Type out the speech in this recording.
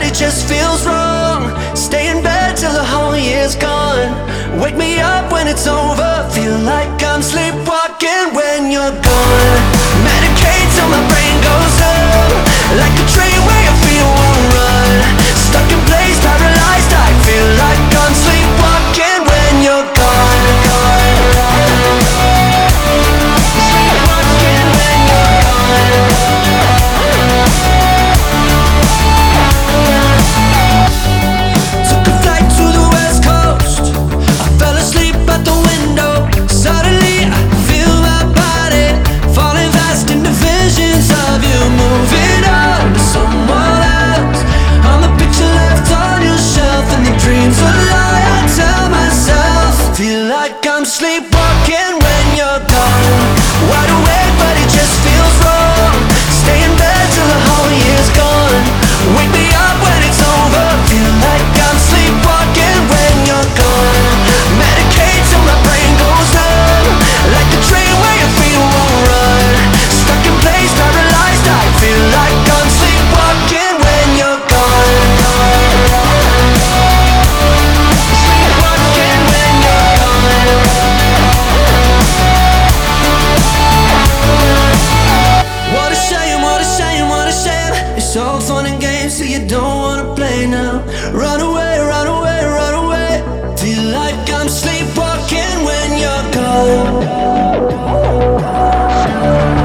it just feels wrong. Stay in bed till the whole year's gone. Wake me up when it's over. Feel like I'm sleepwalking when you're gone. Medicate till my brain goes numb. Like a train where your feet won't run. Stuck in place, paralyzed. I feel like I'm sleepwalking when you're gone. Sleepwalking when you're gone. Took a flight to the west coast. I fell asleep at the window. Suddenly I feel my body falling fast into visions of you moving on to someone else. I'm a picture left on your shelf, and the dreams a lie. I tell myself, feel like I'm sleepwalking when you're gone. Wide awake, but it just feels wrong. Stay in bed till the whole year's gone. Wake me up when it's over. Feel like I'm sleepwalking when you're gone. Medicate till my brain goes numb. Like a train where your feet won't run. Stuck in place, paralyzed. I feel like I'm sleepwalking when you're gone. Sleepwalking when you're gone. What a shame, what a shame, what a shame. It's all fun and games till you don't wanna play now. Run away, run away, run away. Feel like I'm sleepwalking when you're gone.